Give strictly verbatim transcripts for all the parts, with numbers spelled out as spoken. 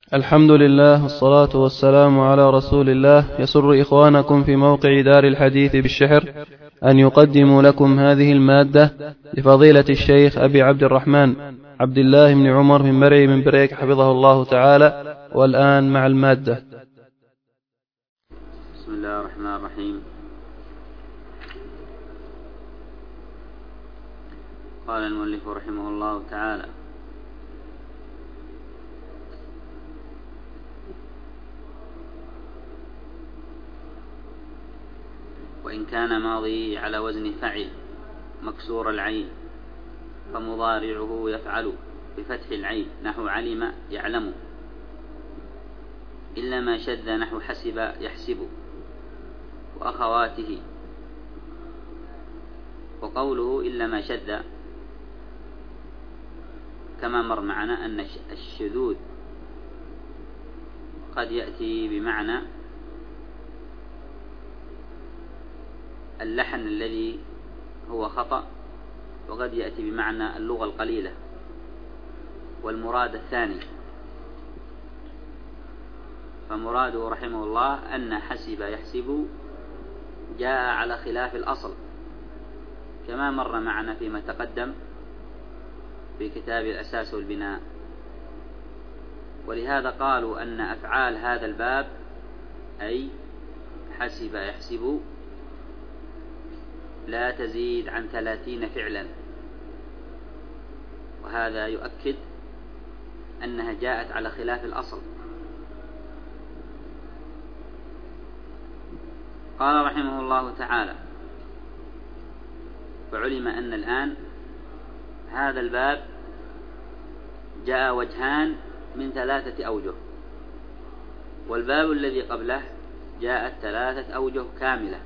الحمد لله والصلاة والسلام على رسول الله. يسر إخوانكم في موقع دار الحديث بالشحر أن يقدموا لكم هذه المادة لفضيلة الشيخ أبي عبد الرحمن عبد الله بن عمر بن مرعي من بريك حفظه الله تعالى. والآن مع المادة. بسم الله الرحمن الرحيم. قال المؤلف رحمه الله تعالى: وإن كان ماضي على وزن فعل مكسور العين فمضارعه يفعل بفتح العين نحو علم يعلم، إلا ما شذ نحو حسب يحسب وأخواته. وقوله إلا ما شذ كما مر معنا أن الشذوذ قد يأتي بمعنى اللحن الذي هو خطأ، وقد يأتي بمعنى اللغة القليلة، والمراد الثاني. فمراده رحمه الله أن حسب يحسب جاء على خلاف الأصل كما مر معنا فيما تقدم في كتاب الأساس والبناء. ولهذا قالوا أن أفعال هذا الباب أي حسب يحسب لا تزيد عن ثلاثين فعلا، وهذا يؤكد أنها جاءت على خلاف الأصل. قال رحمه الله تعالى: فعلم أن الآن هذا الباب جاء وجهان من ثلاثة أوجه، والباب الذي قبله جاءت ثلاثة أوجه كاملة.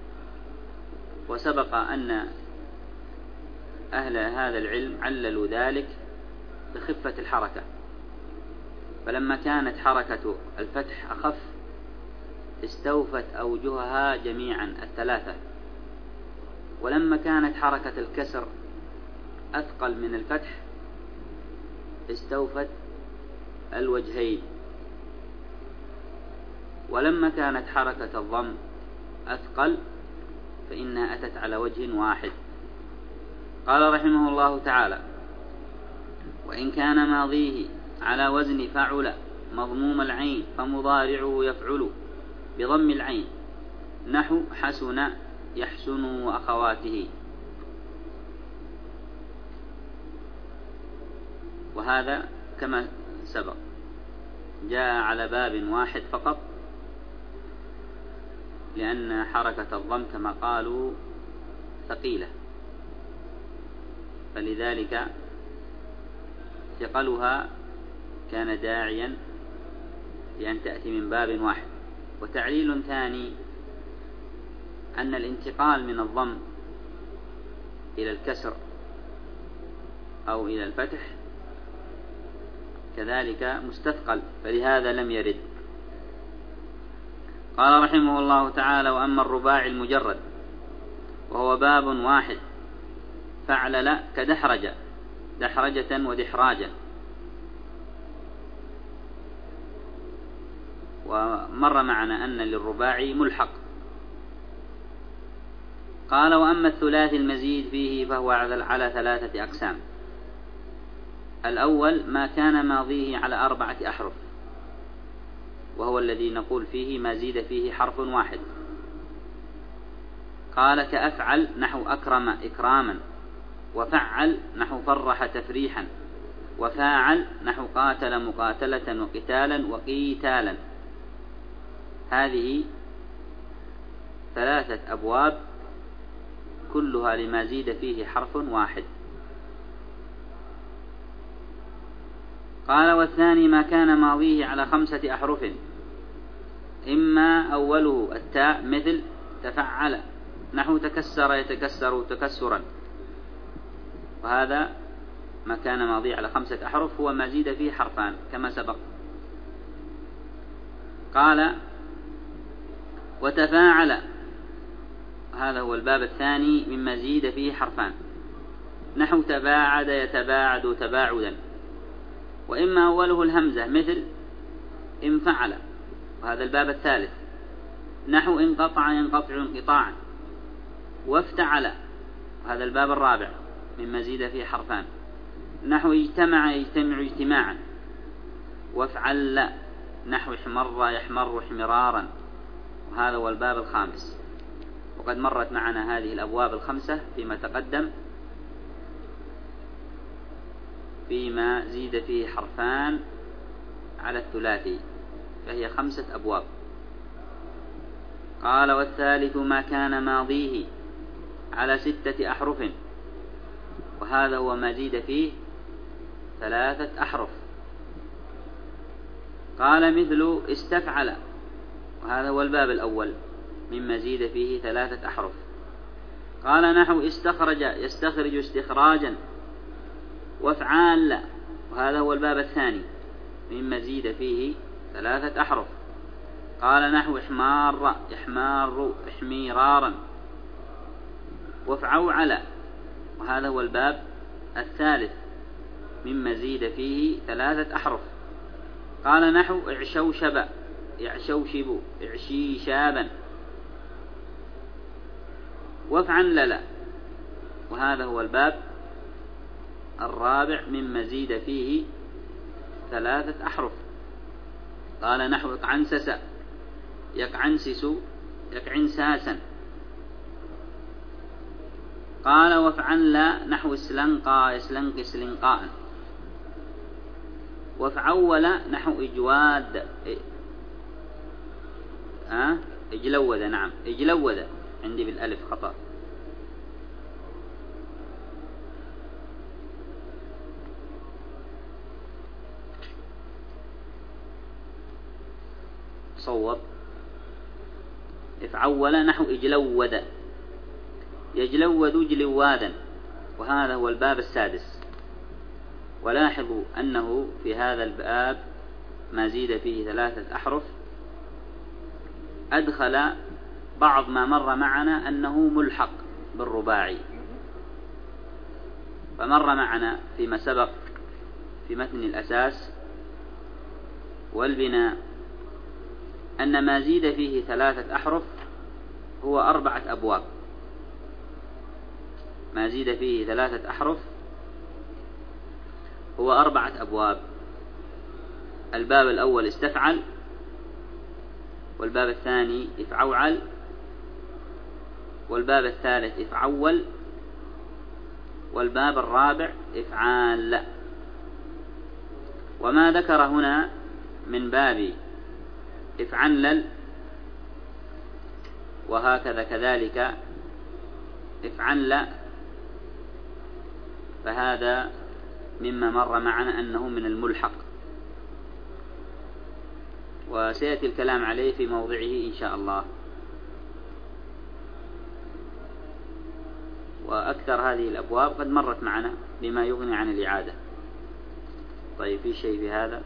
وسبق أن أهل هذا العلم عللوا ذلك بخفة الحركة، فلما كانت حركة الفتح أخف استوفت أوجهها جميعا الثلاثة، ولما كانت حركة الكسر أثقل من الفتح استوفت الوجهين، ولما كانت حركة الضم أثقل فإنها أتت على وجه واحد. قال رحمه الله تعالى: وإن كان ماضيه على وزن فعل مضموم العين فمضارعه يفعل بضم العين نحو حسن يحسن وأخواته. وهذا كما سبق جاء على باب واحد فقط، لأن حركة الضم كما قالوا ثقيلة، فلذلك ثقلها كان داعيا لأن تأتي من باب واحد. وتعليل ثاني أن الانتقال من الضم إلى الكسر أو إلى الفتح كذلك مستثقل، فلهذا لم يرد. قال رحمه الله تعالى: وأما الرباعي المجرد وهو باب واحد فعلل كدحرج دحرجة ودحراجة. ومر معنا أن للرباعي ملحق. قال: وأما الثلاثي المزيد فيه فهو على ثلاثة أقسام. الأول ما كان ماضيه على أربعة أحرف، وهو الذي نقول فيه ما زيد فيه حرف واحد. قال: كأفعل نحو أكرم إكراما، وفعل نحو فرح تفريحا، وفاعل نحو قاتل مقاتلة وقتالا وقيتالا. هذه ثلاثة أبواب كلها لما زيد فيه حرف واحد. قال: والثاني ما كان ماضيه على خمسة أحرف، إما أوله التاء مثل تفعل نحو تكسر يتكسر تكسرا، وهذا ما كان ماضيه على خمسة أحرف هو ما زيد فيه حرفان كما سبق. قال: وتفاعل هذا هو الباب الثاني مما زيد فيه حرفان نحو تباعد يتباعد تباعدا، وإما أوله الهمزة مثل انفعل، وهذا الباب الثالث. نحو انقطع ينقطع انقطاعا. وافتعل، وهذا الباب الرابع مما زيد فيه حرفان. نحو اجتمع يجتمع اجتماعا. وافعل، نحو احمر يحمر احمرارا، وهذا هو الباب الخامس. وقد مرت معنا هذه الأبواب الخمسة فيما تقدم، فيما زيد فيه حرفان على الثلاثي، فهي خمسة أبواب. قال: والثالث ما كان ماضيه على ستة أحرف، وهذا هو ما زيد فيه ثلاثة أحرف. قال: مثل استفعل، وهذا هو الباب الأول مما زيد فيه ثلاثة أحرف. قال: نحو استخرج يستخرج استخراجا. وافعال، وهذا هو الباب الثاني مما زيد فيه ثلاثة أحرف. قال: نحو احمار يحمار احميرارا. وافعوعل، وهذا هو الباب الثالث مما زيد فيه ثلاثة أحرف. قال: نحو اعشوشب يعشوشب اعشيشابا. وافعنلل، وهذا هو الباب الرابع مما زيد فيه ثلاثة أحرف. قال: نحو اقعنسس يقعنسس يقعنساسا. قال: وافعنل، نحو اسلنقى يسلنق سلنقاء. وافعول، نحو اجواد أه؟ اجلود، نعم اجلود، عندي بالألف خطأ. صوب. افعول، نحو اجلود يجلود جلوادا، وهذا هو الباب السادس. ولاحظوا أنه في هذا الباب ما زيد فيه ثلاثة أحرف أدخل بعض ما مر معنا أنه ملحق بالرباعي. فمر معنا فيما سبق في متن الأساس والبناء أن ما زيد فيه ثلاثة أحرف هو أربعة أبواب. ما زيد فيه ثلاثة أحرف هو أربعة أبواب. الباب الأول استفعل، والباب الثاني افعوعل، والباب الثالث افعول، والباب الرابع افعال. وما ذكر هنا من باب افعنلل وهكذا كذلك افعنل، فهذا مما مر معنا أنه من الملحق، وسيأتي الكلام عليه في موضعه إن شاء الله. وأكثر هذه الأبواب قد مرت معنا بما يغني عن الإعادة. طيب، في شيء في هذا؟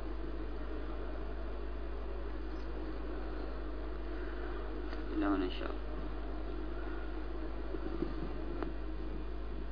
إلى هنا إن شاء الله.